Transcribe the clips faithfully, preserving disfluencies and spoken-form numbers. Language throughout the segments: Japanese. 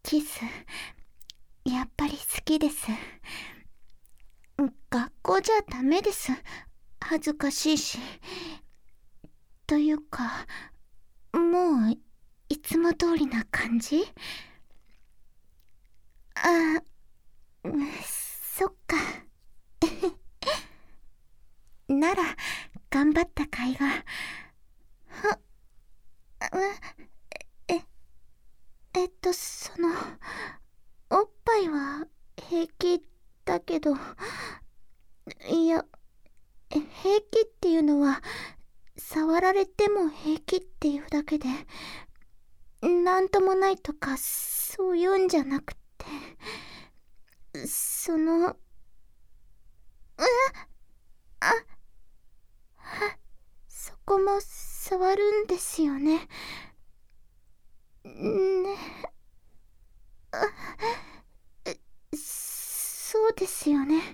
キス、やっぱり好きです。学校じゃダメです。恥ずかしいし。というか、もういつも通りな感じ？あ、そっか。なら、頑張った甲斐が。は、え、えっと、その、おっぱいは平気だけど、いや、平気っていうのは、触られても平気っていうだけで、なんともないとか、そういうんじゃなくて、その、うあ、そこも触るんですよね。ね、あ、そうですよね。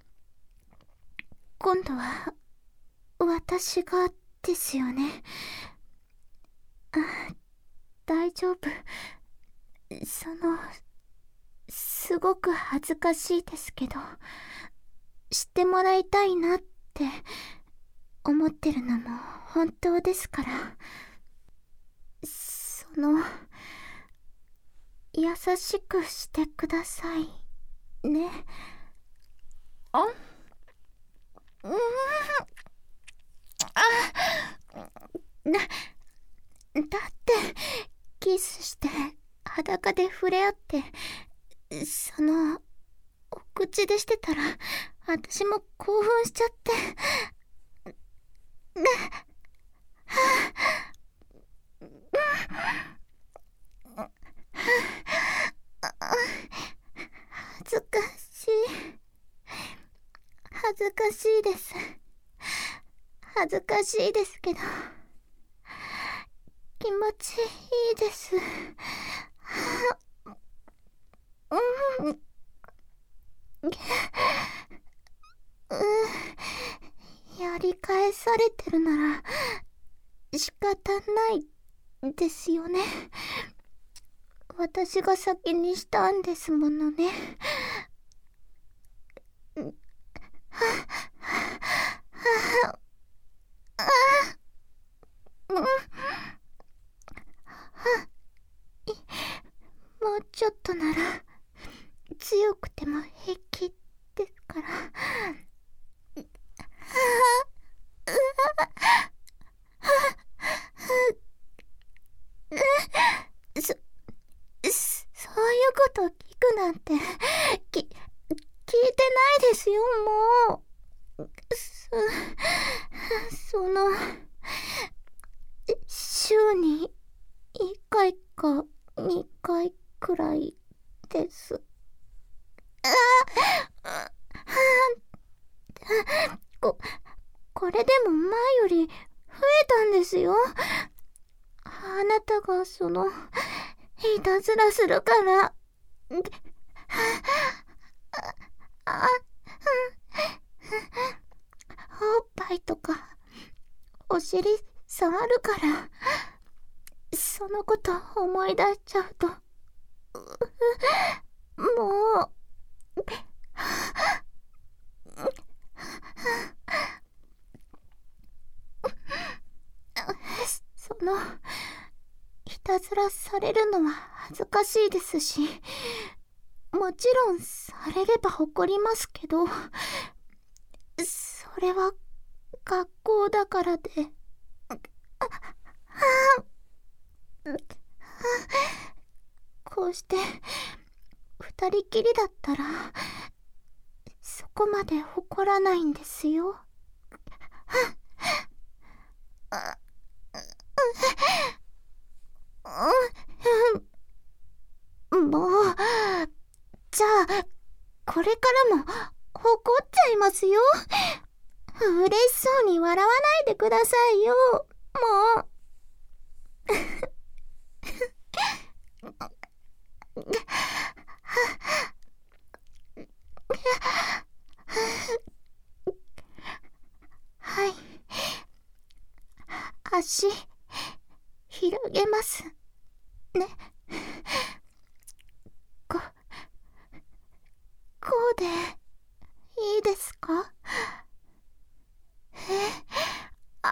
今度は私がですよね。あ、大丈夫。その、すごく恥ずかしいですけど、知ってもらいたいなって思ってるのも本当ですから。その、優しくしてくださいね。あ、うん、あ、だ、だってキスして裸で触れ合って、そのお口でしてたら私も興奮しちゃって、恥ずかしい、恥ずかしいです。恥ずかしいですけど、気持ちいいです。うん、やり返されてるなら仕方ないですよね。私が先にしたんですものね。もうちょっとなら強くても平気ですから。そ、そういうこと聞くなんて、き、聞いてないですよ、もう。そ、その、週にいっかいかにかいくらいです。こ、これでも前より増えたんですよ。あなたがその、いたずらするから。あ、おっぱいとか、お尻触るから、そのこと思い出しちゃうと、もう、その、いたずらされるのは恥ずかしいですし、もちろんされれば怒りますけど、それは学校だからで。こうして二人きりだったらそこまで怒らないんですよ。もう、じゃあこれからも怒っちゃいますよ。嬉しそうに笑わないでくださいよ、もう。はい、足広げますね。 でいいですか？え、あ、あ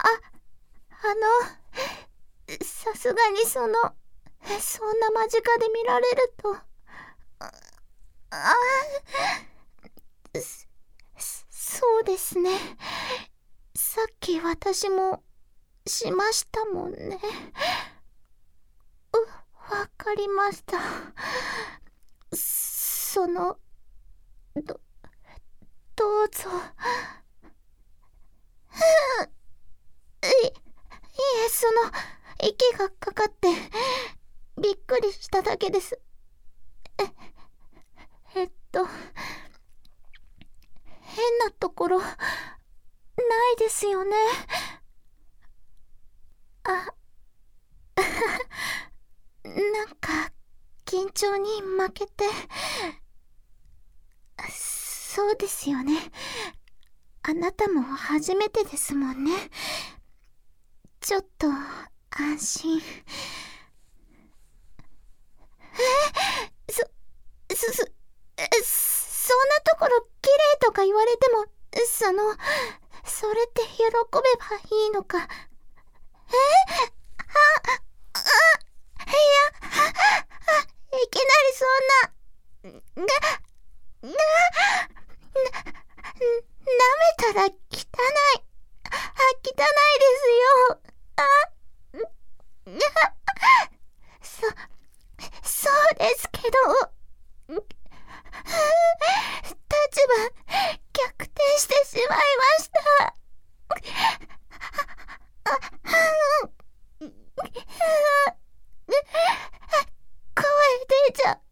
の、さすがにその、そんな間近で見られると、あ、あ、そ、そうですね。さっき私もしましたもんね。う、わかりました。その、ど、どうぞ。い、いえ、その、息がかかって、びっくりしただけです。え、えっと、変なところ、ないですよね。あ、なんか、緊張に負けて、そうですよね。あなたも初めてですもんね。ちょっと、安心。え、そ、そ、そ、え、そんなところ綺麗とか言われても、その、それって喜べばいいのか。え、あ、あ、いや、あ、いきなりそんな、が、が、な、舐めたら汚い。あ、汚いですよ。あ、が、そ、そうですけど、立場、逆転してしまいました。声出ちゃう。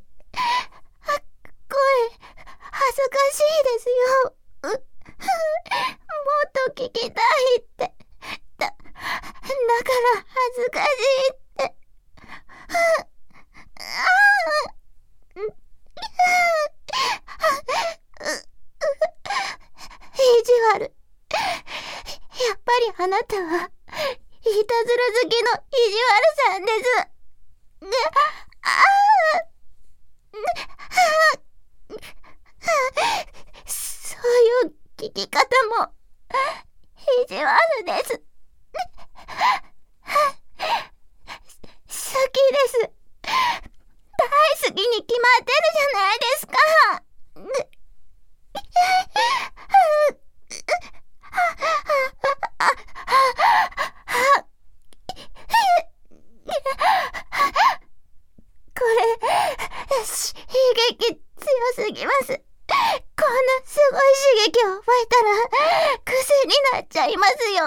声、恥ずかしいですよ。もっと聞きたいって。だ、だから恥ずかしいって。意地悪。やっぱりあなたはいたずら好きの意地悪さんです。ああ、そういう聞き方も意地悪です。好きです。大好きに決まってるじゃないですか。これ、し刺激強すぎます。こんなすごい刺激を覚えたら癖になっちゃいますよ。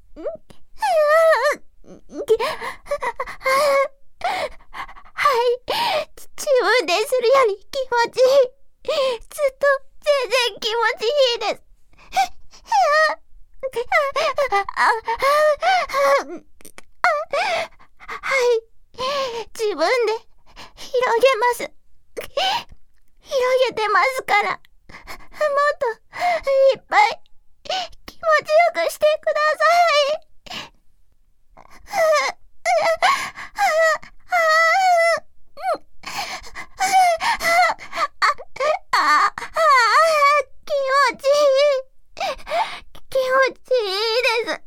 はい、自分でするより気持ちいい。ずっと全然気持ちいいです。はい、自分で広げます。広げてますから、もっといっぱい気持ちよくしてください。ああ、気持ちいい。気持ちいいです。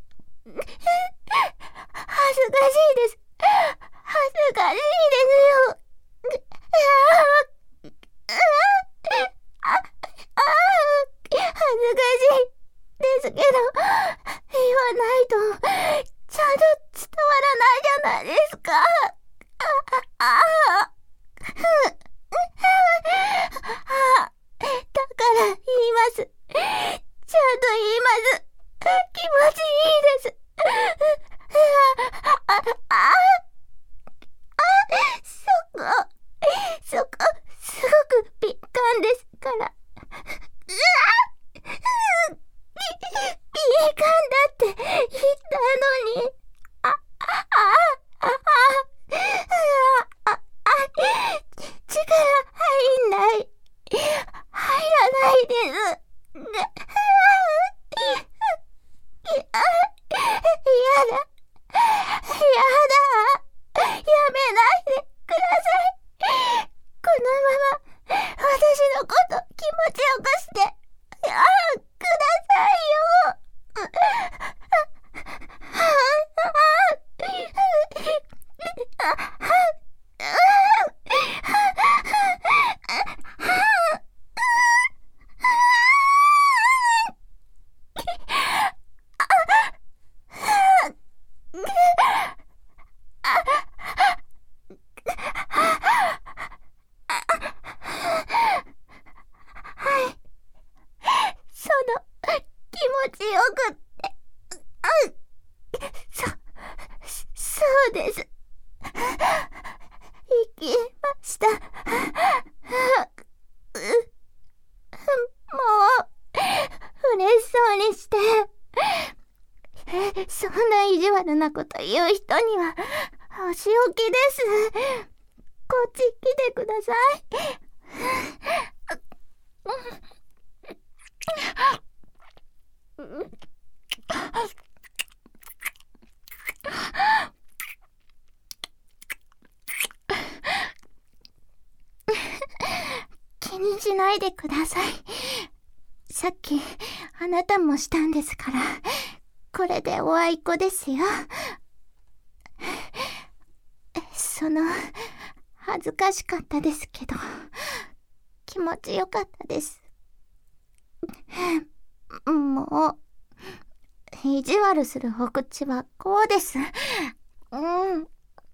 恥ずかしいです。恥ずかしいですよ。恥ずかしいですけど、言わないとちゃんと伝わらないじゃないですか。ああ、だから言います。ちゃんと言います。気持ちいいです。あ、あ、あ、そこ、そこ、すごく敏感ですから。うわ、敏感だって言ったのに。 夫です。行きました。もう嬉しそうにして、そんな意地悪なこと言う人にはお仕置きです。こっち来てください。気にしないでください。さっきあなたもしたんですから、これでおあいこですよ。その恥ずかしかったですけど、気持ちよかったです。もう意地悪するお口はこうです。うん、うん、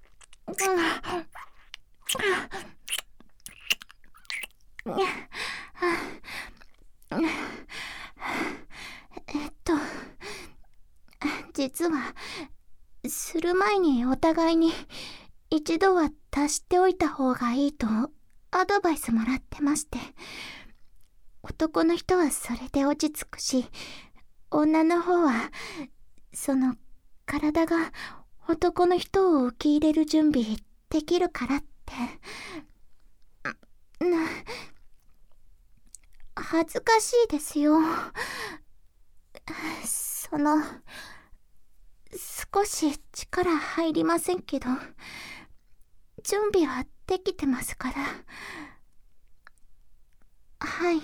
えっと実はする前にお互いに一度は足しておいた方がいいとアドバイスもらってまして、男の人はそれで落ち着くし、女の方はその体が男の人を受け入れる準備できるからって。な、恥ずかしいですよ。その少し力入りませんけど、準備はできてますから。はい、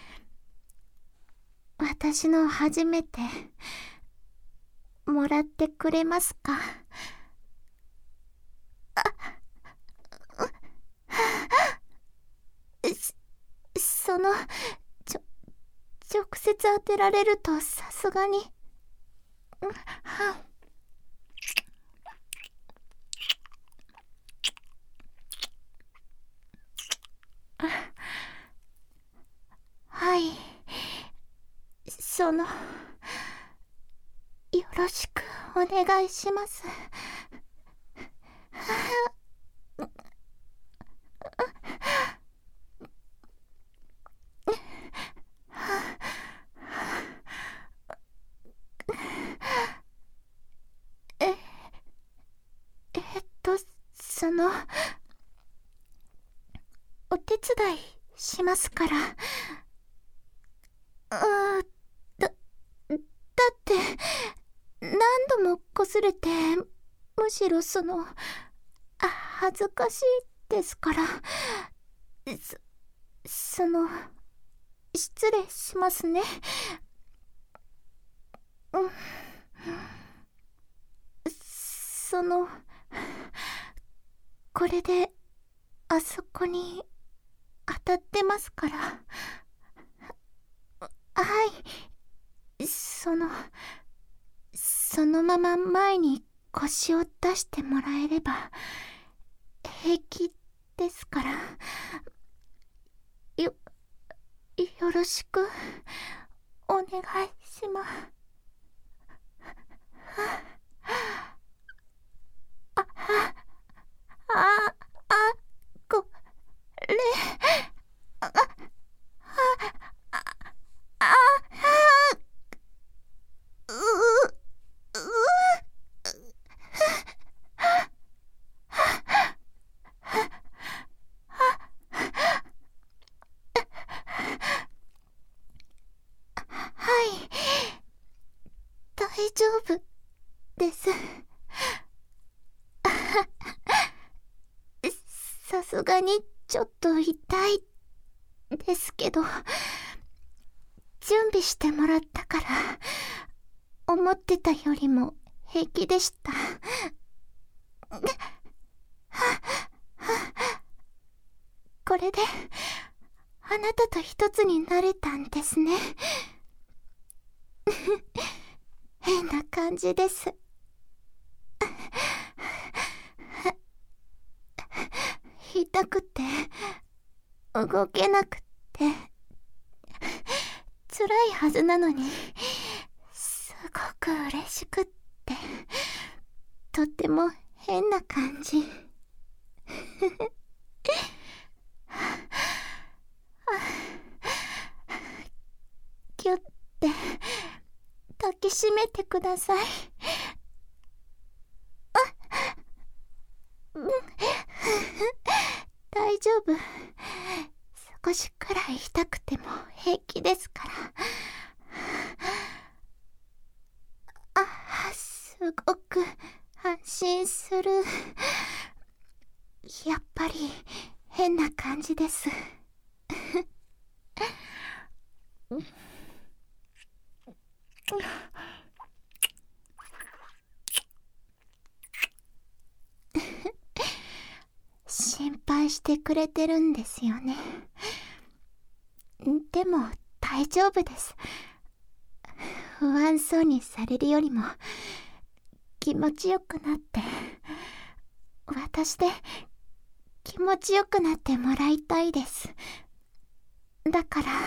私の初めてもらってくれますか？そのちょ直接当てられるとさすがに。ははい、そのよろしくお願いします。ええっとそのお手伝いしますから。うーだだって何度もこすれて、むしろそのあ恥ずかしいですから。そその失礼しますね。うん、そのこれであそこに当たってますから。はい、そのそのまま前に腰を出してもらえれば平気ですから。よよろしくお願いします。あああこれああああううはい、大丈夫です。さすがにちょっと痛いですけど、準備してもらったから思ってたよりも平気でした。これであなたと一つになれたんですね。変な感じです。痛くて動けなくて辛いはずなのに、すごく嬉しくって、とっても変な感じ。ギュッて抱きしめてください。大丈夫。少しくらい痛くても平気ですから。あ、すごく安心する。やっぱり変な感じです。心配してくれてるんですよね。でも大丈夫です。不安そうにされるよりも気持ちよくなって、私で気持ちよくなってもらいたいです。だ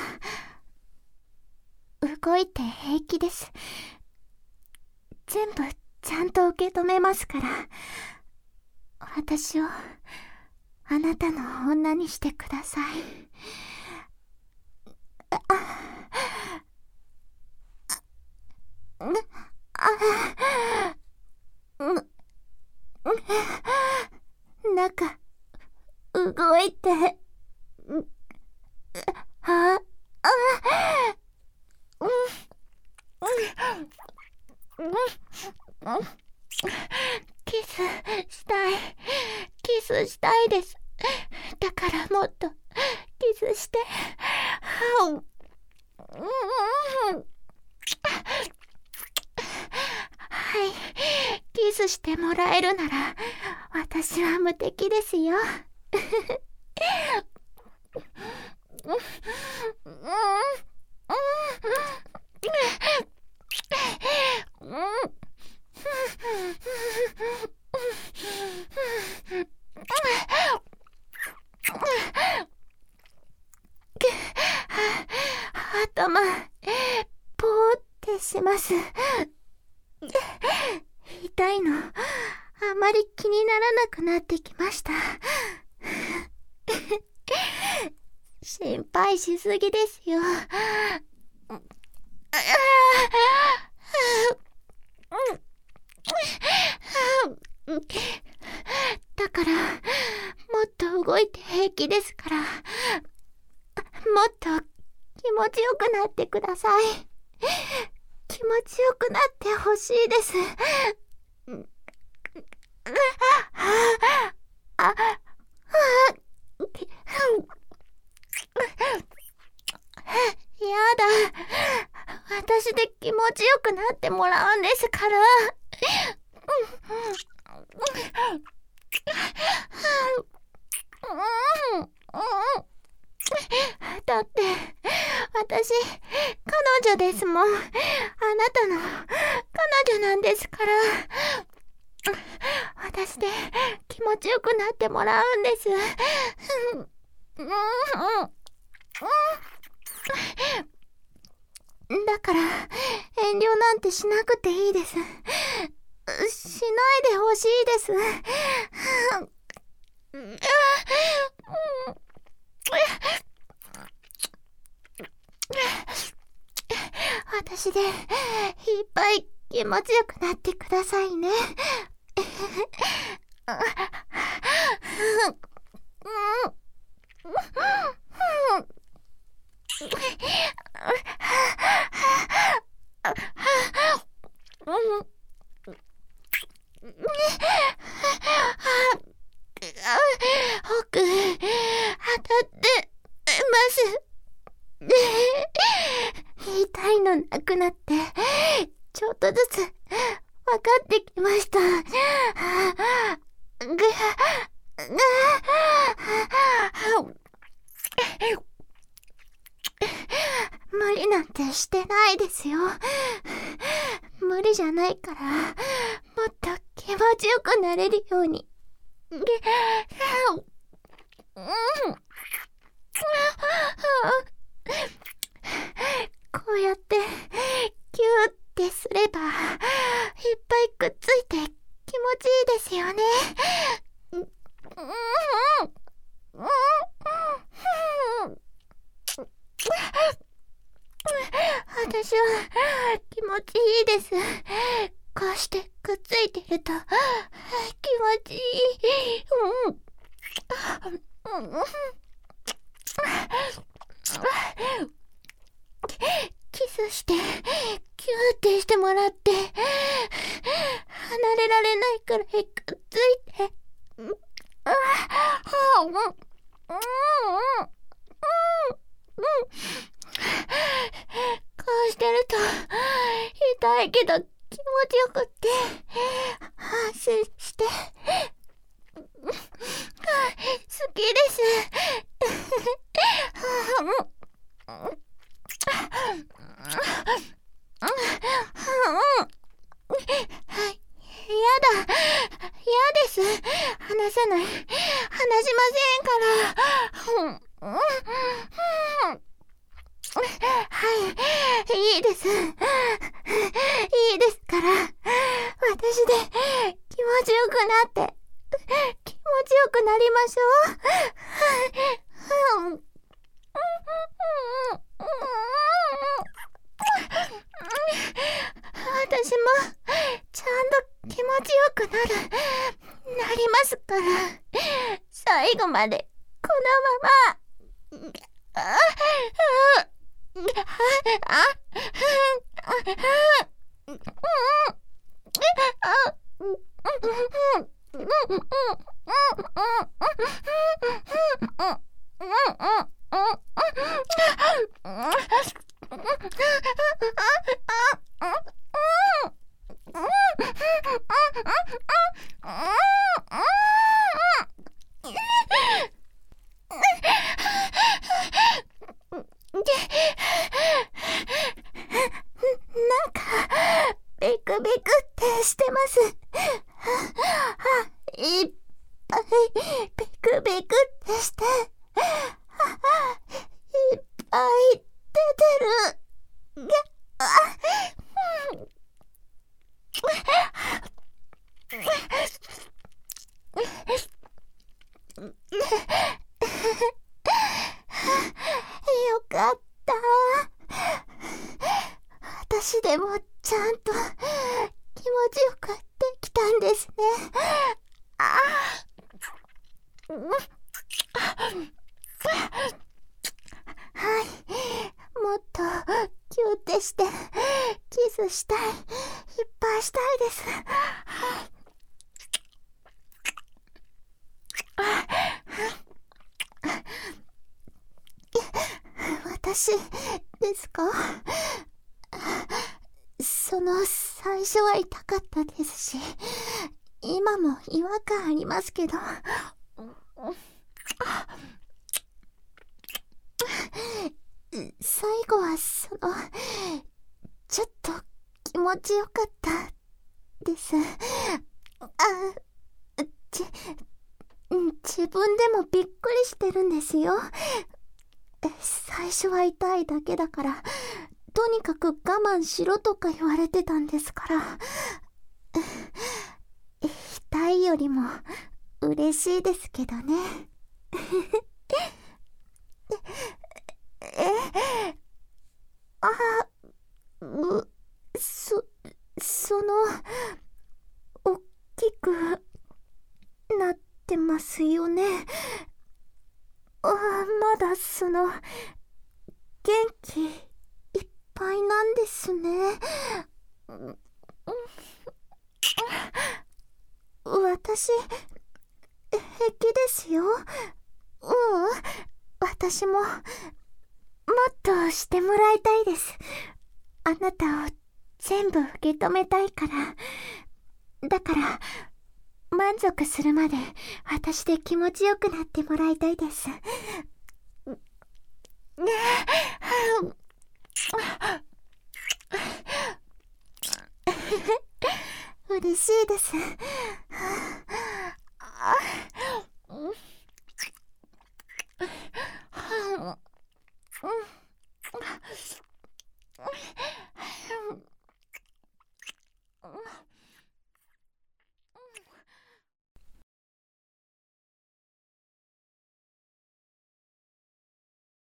から動いて平気です。全部ちゃんと受け止めますから。私をあなたの女にしてください。ああ中動いて、ああキスしたい、キスしたいです。だからもっとキスして。はい、キスしてもらえるなら私は無敵ですよ。頭ポーってします。痛いのあまり気にならなくなってきました。心配しすぎですよ。だからもっと動いて平気ですから、もっと気持ちよくなってください。気持ちよくなってほしいです。あ、やだ。私で気持ちよくなってもらうんですから。だって私彼女ですもん。あなたの彼女なんですから。私で気持ちよくなってもらうんです。だから遠慮なんてしなくていいです。しないでほしいです。私でいっぱい気持ちよくなってくださいね。奥当たってます痛いのなくなってちょっとずつ分かってきました。ぐ無理なんてしてないですよ。無理じゃないから、もっと気持ちよくなれるように。こうやってキューってすればいっぱいくっついて気持ちいいですよね。私は気持ちいいです。こうしてくっついてると気持ちいい。キスしてキューってしてもらって離れられないくらいくっついて、こうしてると痛いけど気持ちよくって安心して好きです。やだ、嫌です。話さない、話しませんから。はい、いいです。いいですから、私で気持ちよくなって、気持ちよくなりましょう。私もちゃんと気持ちよくなる、なりますから、最後までこのまま。ああなんかベクベクってしてます。いっぱいベクベクってしていっぱい出てる。よかった。私でもちゃんと気持ちよくできたんですね。ああ、はい、もっとキューってしてキスしたい、いっぱいしたいです。私ですか？その最初は痛かったですし、今も違和感ありますけど、最後はそのちょっと気持ちよかったです。あ、ち、自分でもびっくりしてるんですよ。最初は痛いだけだからとにかく我慢しろとか言われてたんですから。痛いよりも嬉しいですけどね。え、あ、う、そ、その、おっきくなってますよね。あ、まだその、元気いっぱいなんですね。私、平気ですよ。うん、私も、もっとしてもらいたいです。あなたを全部受け止めたいから。だから、満足するまで私で気持ちよくなってもらいたいです。嬉しいです。